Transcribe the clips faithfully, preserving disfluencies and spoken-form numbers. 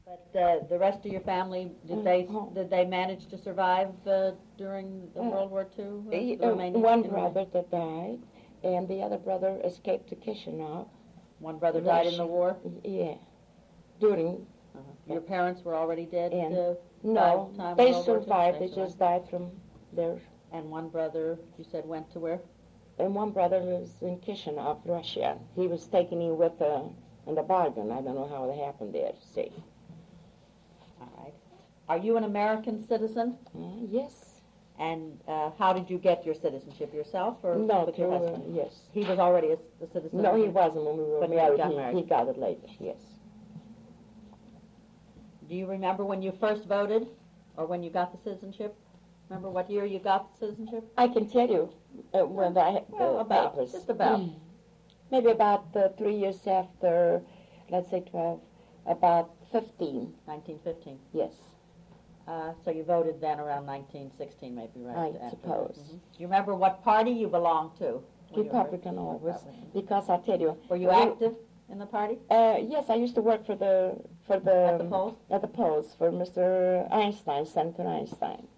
But uh, the rest of your family, did they Mhm. did they manage to survive uh, during the Uh, World War Two? Uh, Uh, the uh, remaining one in- brother that died, and the other brother escaped to Chisinau. One brother died in the Russia. war. Yeah, during Uh-huh. Your parents were already dead. and Uh, no, by the time of they World War Two? survived. They They just died from their. And one brother, you said, went to where? And one brother lives in Chisinau, Russia. He was taken in with uh, in the bargain. I don't know how it happened there. See. All right. Are you an American citizen? Uh, yes. And uh, how did you get your citizenship yourself, or No, with to, your uh, husband? yes. He was already a, a citizen. No, he wasn't when we were But he married. got He, married. he got it later. Yes. Do you remember when you first voted, or when you got the citizenship? Remember what year you got the citizenship? I can tell you uh, when I had the Well, about, papers. just about. Maybe about uh, three years after, let's say twelve, about fifteen. nineteen fifteen. Yes. Uh, so you voted then around nineteen sixteen, maybe, right? I after suppose. that. Mhm. Do you remember what party you belonged to? when you were- Republican always, Republican. because I tell you. Were you when active in the party? Uh, yes, I used to work for the for the At the polls? at the polls for Mister Einstein, Senator Einstein.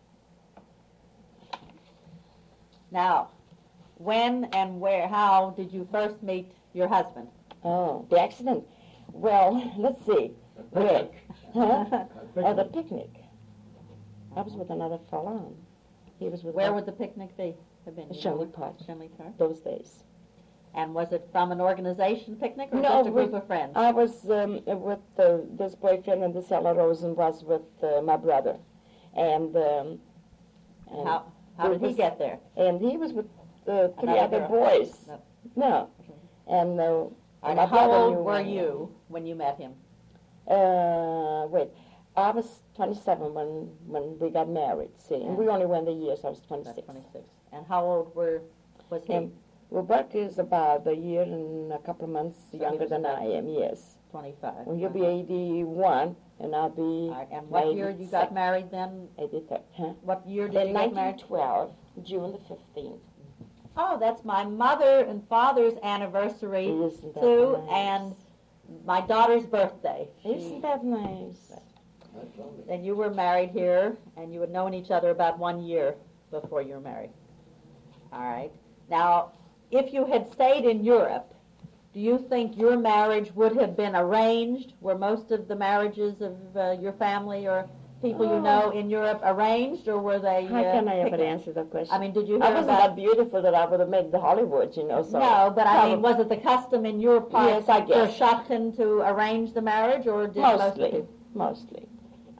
Now, when and where, how did you first meet your husband? Oh, the accident. Well, let's see. Where? Huh? At the picnic. I was with another fellow. He was with Where one- would the picnic be? Have been? you Shenley know? Park. Shenley Park. those days. And was it from an organization picnic or No, just a group we- of friends? I was um, with uh, this boyfriend, and this Ella Rosen was with uh, my brother, and um, and, how how it did he was- get there? and he was with uh, three Another other girl. boys. No. No, and uh, And my how brother old knew were one. you when you met him? Uh, wait, I was twenty-seven when when we got married. See, and we only went a year, so I was About twenty-six. twenty-six. And how old were was he? And Robert is about a year and a couple of months he younger was than about- I am. Yes. twenty-five. Well, you'll be Uh-huh. eighty-one, and I'll be All right. And what year you got eighty-six. married then? eighty-three. Huh? What year did In you get nineteen married? twelve, June the fifteenth. Oh, that's my mother and father's anniversary Isn't that too, nice? and my daughter's birthday. She- Isn't that nice? And you were married here, and you had known each other about one year before you were married. All right. Now, if you had stayed in Europe, do you think your marriage would have been arranged? Were most of the marriages of uh, your family or people you know in Europe arranged, or were they? How uh, can I ever picnic? answer that question? I mean, did you I hear wasn't about? that beautiful that I would have made the Hollywood, you know. So No, but I mean, Probably- was it the custom in your part Yes, I for guess. Shotton to arrange the marriage, or did most of the mostly, people? mostly.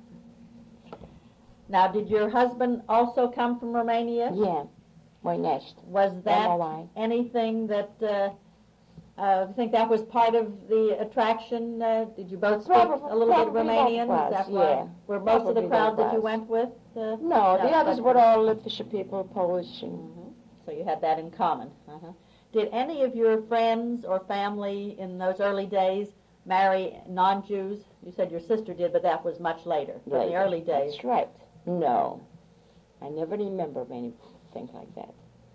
Now, did your husband also come from Romania? Yeah, Moinești. Was that M O I. anything that, uh, uh, I think that was part of the attraction? Uh, did you both speak Probably- a little bit of probably Romanian? both Is that was, why? yeah. Were most of the Probably crowd both that you was. went with? Uh, No, the others but- were all Litvish people, Polish. And, Mhm. So you had that in common. Uh-huh. Did any of your friends or family in those early days marry non-Jews? You said your sister did, but that was much later. But in the later. early days. That's right. No, I never remember anything like that.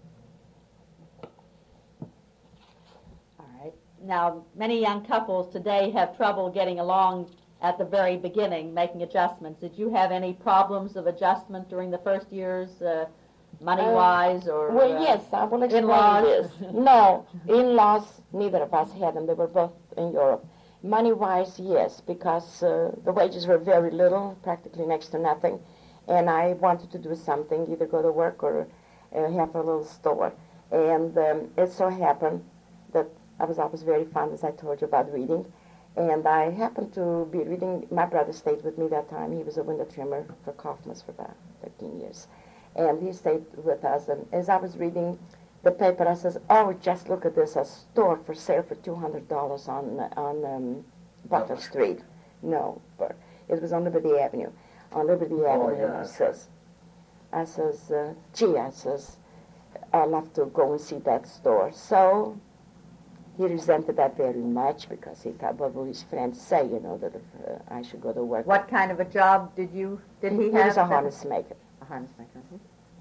All right. Now, many young couples today have trouble getting along at the very beginning, making adjustments. Did you have any problems of adjustment during the first years, uh, money-wise or Well, uh, yes, I will explain in-laws? this. No, in-laws, neither of us had them. They were both in Europe. Money-wise, yes, because uh, the wages were very little, practically next to nothing, and I wanted to do something, either go to work or uh, have a little store. And um, it so happened that I was always very fond, as I told you, about reading, and I happened to be reading. My brother stayed with me that time. He was a window trimmer for Kaufman's for about thirteen years. And he stayed with us, and as I was reading the paper, I says, oh, just look at this, a store for sale for two hundred dollars on on um, Butler Street. No, but it was on Liberty Avenue. On Liberty Avenue, yeah. I says, I says, uh, gee, I says, I'd love to go and see that store. So he resented that very much because he thought, what will his friends say, you know, that if uh, I should go to work. What kind of a job did you, did he He have? was a harness maker. A harness maker. mhm.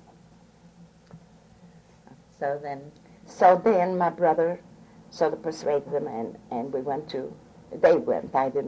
So then, So then my brother sort of persuaded them, and, and we went to, they went, I did not.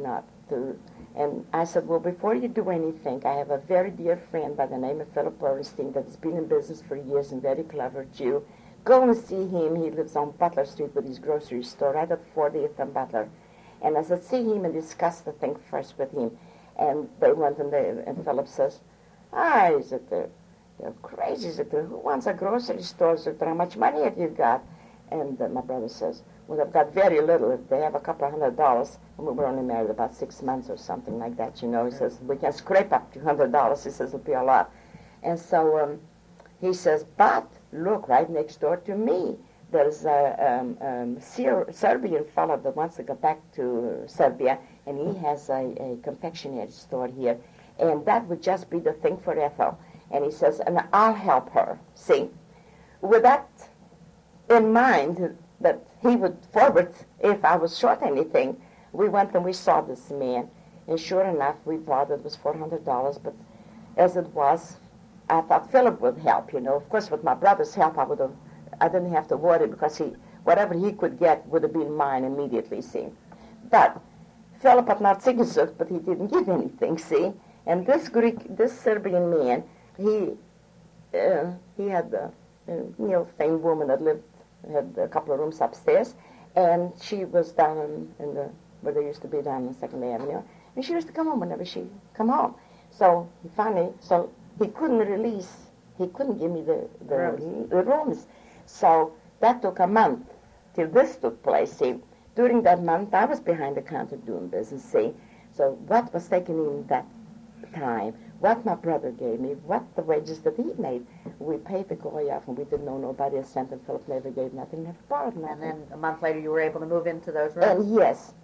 to, and I said, well, before you do anything, I have a very dear friend by the name of Philip Bernstein that has been in business for years and very clever Jew. Go and see him. He lives on Butler Street with his grocery store right at fortieth and Butler. And I said, see him and discuss the thing first with him. And they went and, they, and Philip says, ah, is it the, they're crazy. Is it the, who wants a grocery store? Is it how much money have you got? And uh, my brother says, well, I've got very little. If they have a couple of hundred dollars, and we were only married about six months or something like that, you know. He says, we can scrape up two hundred dollars. He says, it'll be a lot. And so um, he says, but look, right next door to me, there's a um, um, Ser- Serbian fellow that wants to go back to Serbia, and he has a, a confectionery store here, and that would just be the thing for Ethel. And he says, and I'll help her, see. With that in mind, that he would forward if I was short anything, we went and we saw this man, and sure enough, we bought it. It was four hundred dollars, but as it was, I thought Philip would help, you know. Of course, with my brother's help, I would have, I didn't have to worry because he, whatever he could get would have been mine immediately, see. But Philip had not signatured, but he didn't give anything, see. And this Greek, this Serbian man, he, uh, he had a, a real thin woman that lived, had a couple of rooms upstairs, and she was down in, in the, where they used to be down on Second Avenue, and she used to come home whenever she come home. So he finally, so he couldn't release, he couldn't give me the, the, Rooms. the rooms. So that took a month till this took place, see. During that month, I was behind the counter doing business, see. So what was taken in that time, what my brother gave me, what the wages that he made, we paid the guy off, and we didn't know nobody a cent, and Philip never gave nothing, never borrowed nothing. And then a month later, you were able to move into those rooms? And yes.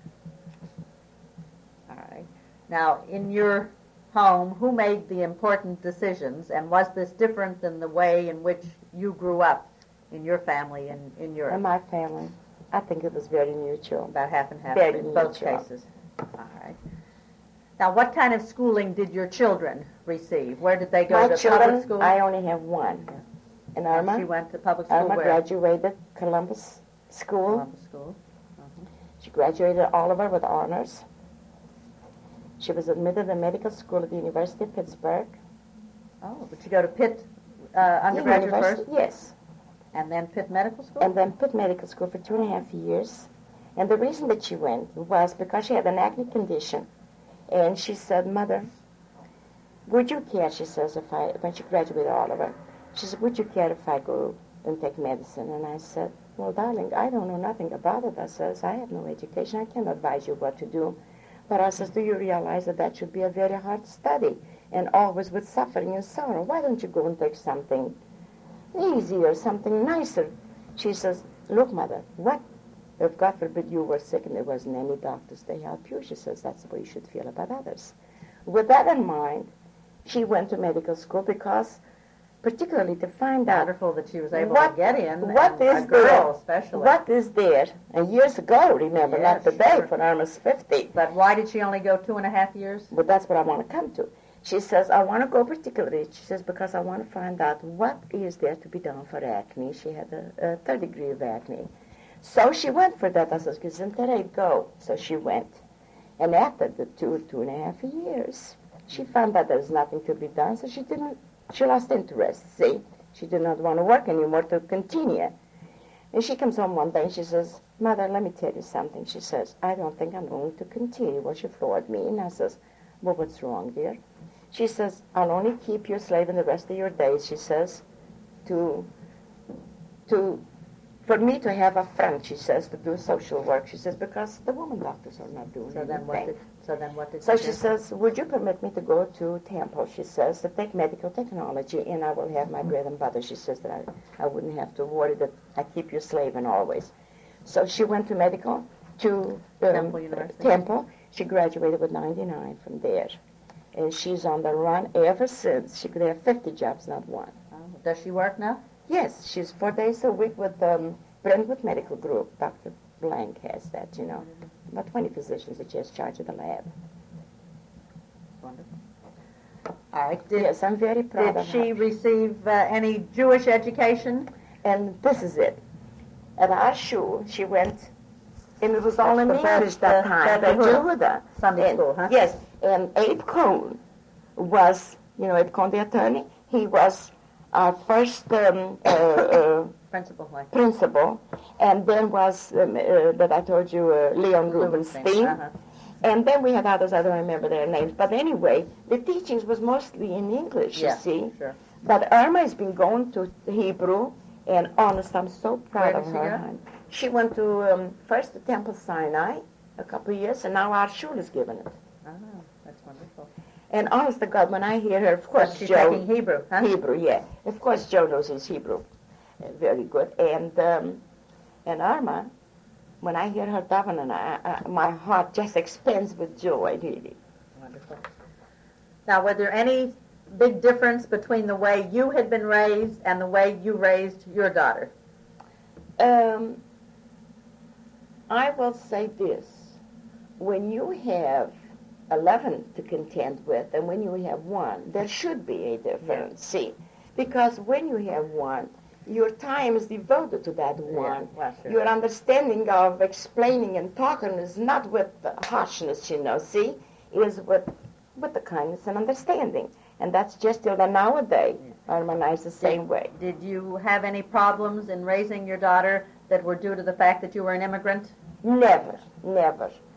All right. Now, in your home, who made the important decisions, and was this different than the way in which you grew up in your family in, in Europe? In my family, I think it was very mutual. About half and half Very in both mutual. cases. All right. Now, what kind of schooling did your children receive? Where did they go My to children, public school? I only have one. And Irma, She went to public school Irma where? graduated Columbus School. Columbus School. Uh-huh. She graduated Oliver with honors. She was admitted to medical school at the University of Pittsburgh. Oh, but you go to Pitt uh, undergraduate University- first, Yes. and then Pitt Medical School? And then Pitt Medical School for two and a half years. And the reason that she went was because she had an acne condition. And she said, Mother, would you care, she says, if I, when she graduated Oliver, she said, would you care if I go and take medicine? And I said, well, darling, I don't know nothing about it. I says, I have no education. I can't advise you what to do. But I says, do you realize that that should be a very hard study and always with suffering and sorrow? Why don't you go and take something easier, something nicer? She says, look, Mother, what if, God forbid, you were sick and there wasn't any doctors to help you? She says, that's the way you should feel about others. With that in mind, she went to medical school because, particularly to find out Wonderful that she was able what, to get in. what and is a girl there, especially. what is there, and years ago, remember, Yes, not today, sure. when I was fifty. But why did she only go two and a half years? But that's what I want to come to. She says, I want to go particularly, she says, because I want to find out what is there to be done for acne. She had a, a third degree of acne. So she went for that. I said, Gesundheit, go. So she went. And after the two, two and a half years, she found that there's nothing to be done, so she didn't, she lost interest, see? She did not want to work anymore to continue. And she comes home one day and she says, Mother, let me tell you something. She says, I don't think I'm going to continue. Well, she floored me. And I says, well, what's wrong, dear? She says, I'll only keep you a slave in the rest of your days, she says, to, to, for me to have a friend, she says, to do social work. She says, because the woman doctors are not doing So anything. then what did, so then what did So she she do? says, would you permit me to go to Temple, she says, to take medical technology, and I will have my bread and butter. She says that I, I wouldn't have to worry that I keep you slaving always. So she went to medical, to um, Temple University. Temple. She graduated with ninety-nine from there. And she's on the run ever since. She could have fifty jobs, not one. Oh, does she work now? Yes, she's four days a week with um, Brentwood Medical Group. Doctor Blank has that, you know. About twenty physicians that she has charge of the lab. Wonderful. All right. Did, Yes, I'm very proud did of she her. receive uh, any Jewish education? And this is it. At our shul, she went and it was all in the English best, that uh, time. Beth Beth Yehuda. Yehuda. Sunday And- school, huh? Yes, and Abe Cohn was, you know, Abe Cohn, the attorney. He was our first um, uh, uh, Principal, like. principal, and then was um, uh, that I told you, uh, Leon Rubenstein, Rubenstein. uh-huh. And then we had others, I don't remember their names. But anyway, the teachings was mostly in English, Yeah, you see. sure. But Irma has been going to Hebrew, and honest, I'm so proud Where of did she her. go? hon. She went to um, first to Temple Sinai a couple of years, and now our shul is giving it. Oh, that's wonderful. And honest to God, when I hear her, of course, But she's Joe, taking Hebrew, huh? Hebrew, yeah. Of course, Joe knows his Hebrew. Uh, very good. And um, and Irma, when I hear her davening, I, I, my heart just expands with joy, really. Wonderful. Now, were there any big difference between the way you had been raised and the way you raised your daughter? Um, I will say this. When you have eleven to contend with and when you have one, there should be a difference, see. Because when you have one, your time is devoted to that one. well, sure. Your understanding of explaining and talking is not with the harshness, you know, see, is with with the kindness and understanding. And that's just till the nowadays. Irma and I is the same way. Did you have any problems in raising your daughter that were due to the fact that you were an immigrant? Never, never.